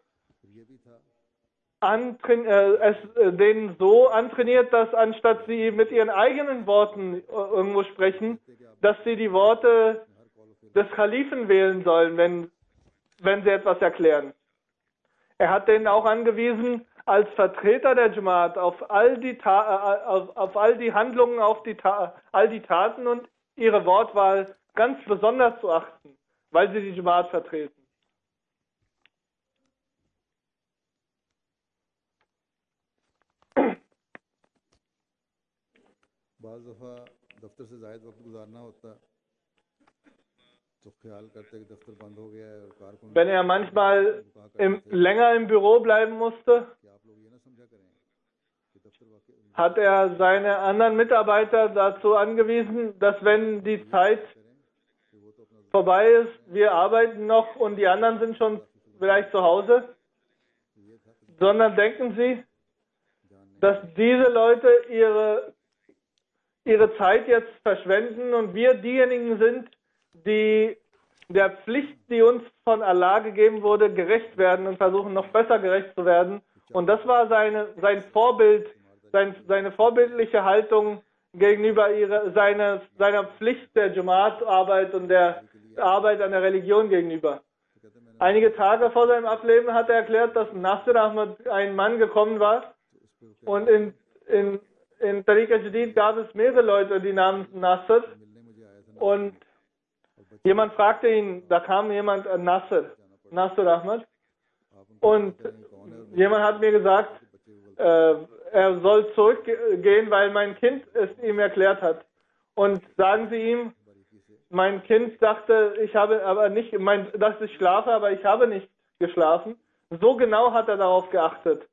Antrain, äh, es, äh, denen so antrainiert, dass anstatt sie mit ihren eigenen Worten äh, irgendwo sprechen, dass sie die Worte des Kalifen wählen sollen, wenn, wenn sie etwas erklären. Er hat denen auch angewiesen, als Vertreter der Jamaat auf all die, Ta äh, auf, auf all die Handlungen, auf die Ta all die Taten und ihre Wortwahl ganz besonders zu achten, weil sie die Jamaat vertreten. Wenn er manchmal im, länger im Büro bleiben musste, hat er seine anderen Mitarbeiter dazu angewiesen, dass wenn die Zeit vorbei ist, wir arbeiten noch und die anderen sind schon vielleicht zu Hause, sondern denken Sie, dass diese Leute ihre, ihre Zeit jetzt verschwenden und wir diejenigen sind, die der Pflicht, die uns von Allah gegeben wurde, gerecht werden und versuchen noch besser gerecht zu werden. Und das war seine, sein Vorbild, sein, seine vorbildliche Haltung gegenüber ihre, seine, seiner Pflicht der Jamaat-Arbeit und der Arbeit an der Religion gegenüber. Einige Tage vor seinem Ableben hat er erklärt, dass Nasir Ahmad ein Mann gekommen war und in, in, in Tariqa Jadid gab es mehrere Leute, die namens Nasir und jemand fragte ihn, da kam jemand, äh, Nasir, Nasir Ahmad, und jemand hat mir gesagt, äh, er soll zurückgehen, weil mein Kind es ihm erklärt hat. Und sagen Sie ihm, mein Kind dachte, ich habe aber nicht, mein, dass ich schlafe, aber ich habe nicht geschlafen. So genau hat er darauf geachtet.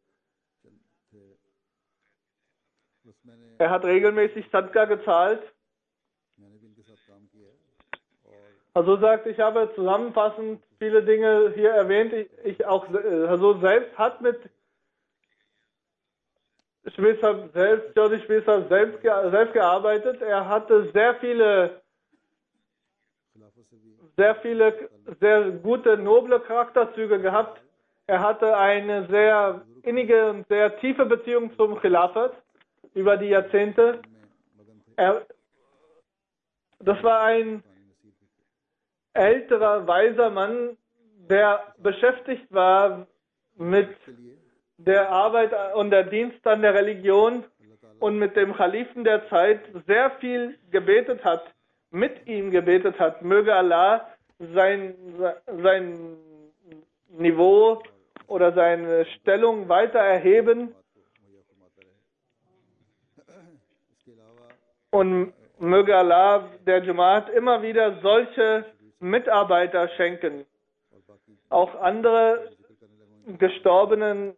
Er hat regelmäßig Sadqa gezahlt. Also sagt, ich habe zusammenfassend viele Dinge hier erwähnt. Ich, ich auch, also selbst hat mit Schwester selbst, Jody Schwester selbst, selbst gearbeitet. Er hatte sehr viele, sehr viele, sehr gute, noble Charakterzüge gehabt. Er hatte eine sehr innige und sehr tiefe Beziehung zum Khilafat über die Jahrzehnte. Er, das war ein älterer, weiser Mann, der beschäftigt war mit der Arbeit und der Dienst an der Religion und mit dem Khalifen der Zeit sehr viel gebetet hat, mit ihm gebetet hat. Möge Allah sein, sein Niveau oder seine Stellung weiter erheben. Und möge Allah der Jamaat immer wieder solche Mitarbeiter schenken. Auch andere Gestorbenen,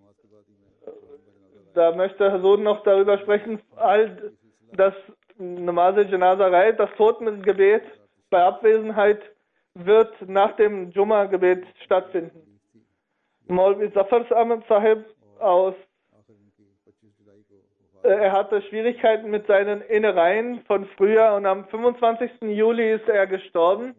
da möchte Herr Sohn noch darüber sprechen, all das Namaz-e-Janaza, das Totengebet bei Abwesenheit wird nach dem Jumma-Gebet stattfinden. Maulvi Zafar Ahmad Sahib aus, äh, er hatte Schwierigkeiten mit seinen Innereien von früher und am fünfundzwanzigsten Juli ist er gestorben.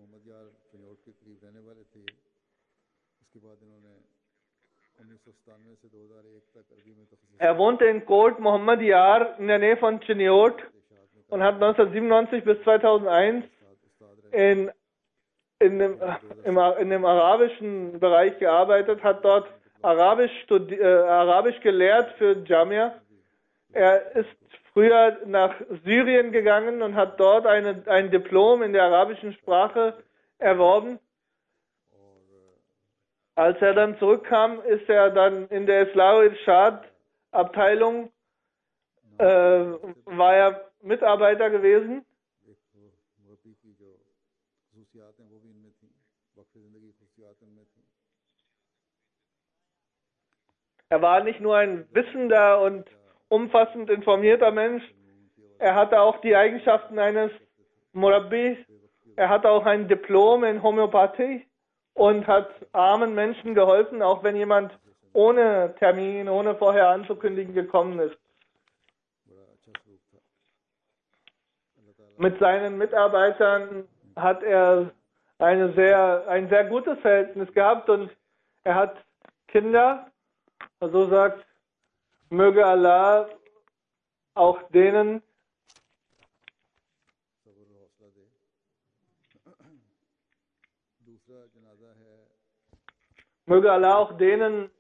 Er wohnte in Kot Muhammad Yar in der Nähe von Chiniot und hat neunzehnhundertsiebenundneunzig bis zweitausendeins in, in, dem, im, in dem arabischen Bereich gearbeitet, hat dort Arabisch, studi äh, Arabisch gelehrt für Jamia. Er ist früher nach Syrien gegangen und hat dort eine, ein Diplom in der arabischen Sprache erworben. Als er dann zurückkam, ist er dann in der Islah-Irshad-Abteilung, äh, war er Mitarbeiter gewesen. Er war nicht nur ein wissender und umfassend informierter Mensch, er hatte auch die Eigenschaften eines Murabbis, er hatte auch ein Diplom in Homöopathie und hat armen Menschen geholfen, auch wenn jemand ohne Termin, ohne vorher anzukündigen gekommen ist. Mit seinen Mitarbeitern hat er eine sehr, ein sehr gutes Verhältnis gehabt und er hat Kinder, so sagt, möge Allah auch denen möge Allah auch denen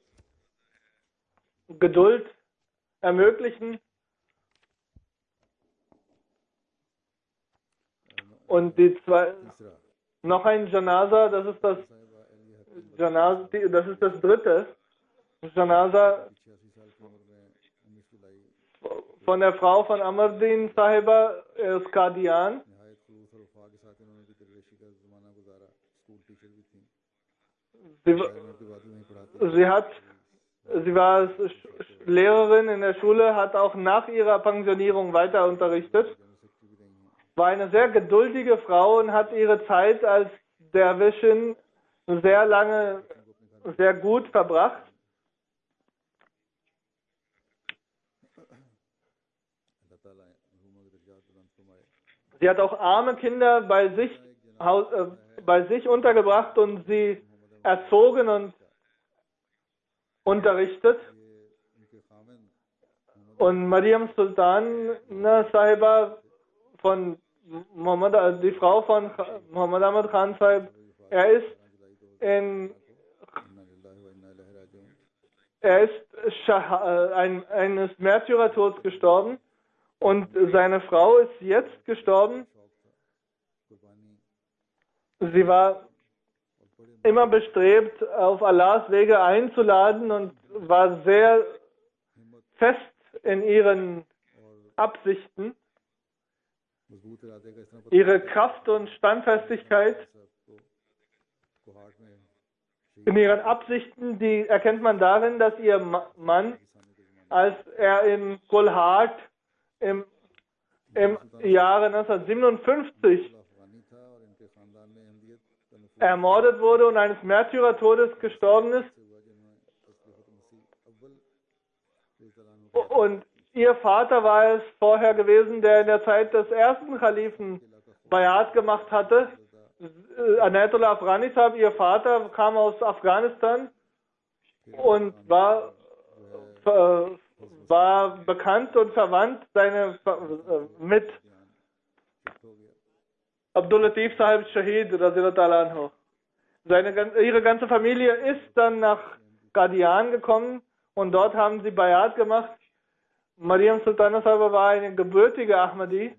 Geduld ermöglichen und die zwei, noch ein Janaza, das ist das Janaza, das ist das dritte Janaza von der Frau von Amardin Sahiba aus Qadian. Sie, sie, hat, sie war Lehrerin in der Schule, hat auch nach ihrer Pensionierung weiter unterrichtet, war eine sehr geduldige Frau und hat ihre Zeit als Derwishin sehr lange, sehr gut verbracht. Sie hat auch arme Kinder bei sich, äh, bei sich untergebracht und sie erzogen und unterrichtet. Und Mariam Sultan Sahiba von Muhammad, die Frau von Muhammad Ahmad Khan Sahib, er ist in er ist ein, eines Märtyrertods gestorben und seine Frau ist jetzt gestorben. Sie war immer bestrebt, auf Allahs Wege einzuladen und war sehr fest in ihren Absichten. Ihre Kraft und Standfestigkeit in ihren Absichten, die erkennt man darin, dass ihr Mann, als er in Kolhat im, im Jahre neunzehnhundertsiebenundfünfzig ermordet wurde und eines Märtyrertodes gestorben ist. Und ihr Vater war es vorher gewesen, der in der Zeit des ersten Kalifen Bayat gemacht hatte. Anayatollah Afghani Sahib, ihr Vater, kam aus Afghanistan und war, äh, war bekannt und verwandt seine, äh, mit Abdul Latif Sahib Shahid, Seine, ihre ganze Familie ist dann nach Qadian gekommen und dort haben sie Bayat gemacht. Mariam Sultana Sahib war eine gebürtige Ahmadi.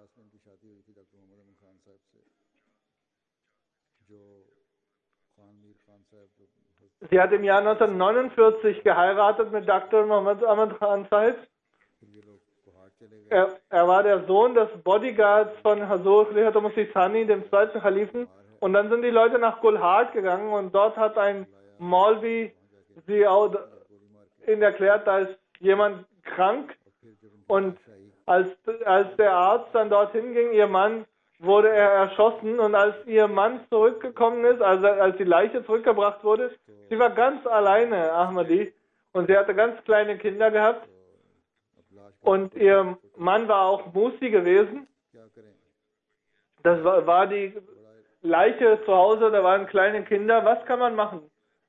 Sie hat im Jahr neunzehnhundertneunundvierzig geheiratet mit Doktor Muhammad Ahmad Khan Sahib. er, er war der Sohn des Bodyguards von Hazur Khalifa Masih Thani, dem zweiten Khalifen. Und dann sind die Leute nach Gulhat gegangen und dort hat ein Maulvi sie auch ihnen erklärt, da ist jemand krank. Und als, als der Arzt dann dorthin ging, ihr Mann, wurde er erschossen. Und als ihr Mann zurückgekommen ist, also als die Leiche zurückgebracht wurde, sie war ganz alleine, Ahmadi. Und sie hatte ganz kleine Kinder gehabt. Und ihr Mann war auch Musi gewesen. Das war, war die Leiche zu Hause, da waren kleine Kinder. Was kann man machen?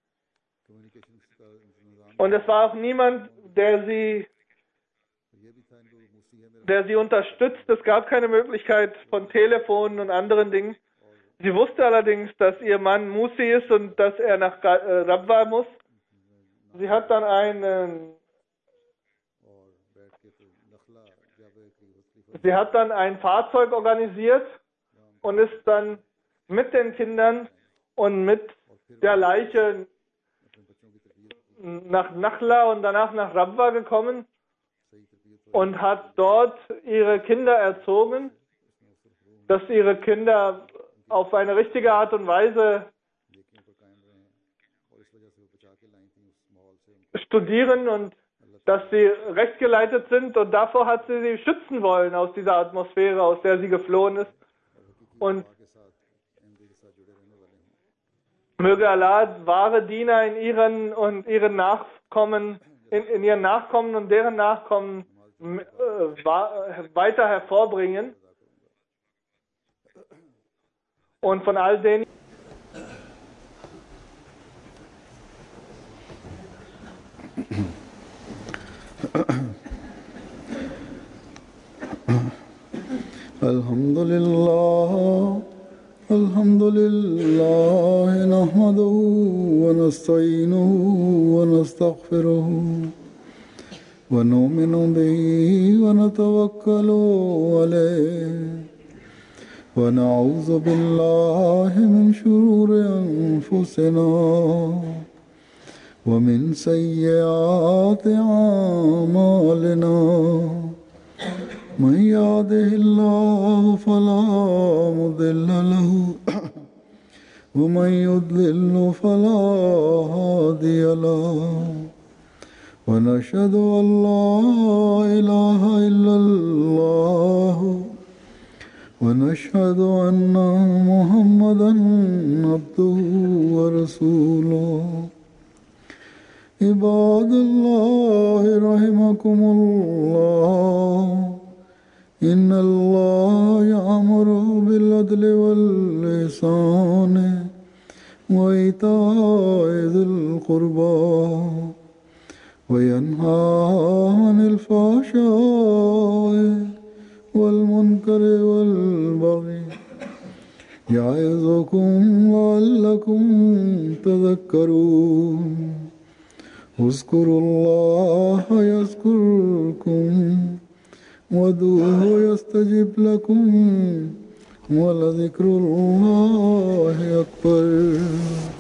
Und es war auch niemand, der sie, der sie unterstützt. Es gab keine Möglichkeit von Telefonen und anderen Dingen. Sie wusste allerdings, dass ihr Mann Musi ist und dass er nach Rabwa muss. Sie hat dann einen Sie hat dann ein Fahrzeug organisiert und ist dann mit den Kindern und mit der Leiche nach Nakhla und danach nach Rabwa gekommen und hat dort ihre Kinder erzogen, dass ihre Kinder auf eine richtige Art und Weise studieren und dass sie rechtgeleitet sind, und davor hat sie sie schützen wollen aus dieser Atmosphäre, aus der sie geflohen ist. Und möge Allah wahre Diener in ihren und ihren Nachkommen, in, in ihren Nachkommen und deren Nachkommen äh, weiter hervorbringen. Und von all denen, Alhamdulillah, Alhamdulillah, nahmaduhu wa nasta'inuhu wa nastaghfiruhu wa nu'minu bihi wa natawakkalu alayhi wa na'udhu billahi min shururi anfusina wa min sayyiati a'malina. من يهده الله فلا مضل له ومن يضلل فلا هادي له ونشهد أن لا إله إلا الله ونشهد أن محمدا عبده ورسوله عباد الله رحمكم الله إن الله يأمر بالعدل والإحسان وإيتاء ذي القربى وينهى عن الفحشاء والمنكر والبغي يعظكم لعلكم تذكرون اذكروا الله يذكركم وادعوه يستجب لكم ولذكر الله أكبر.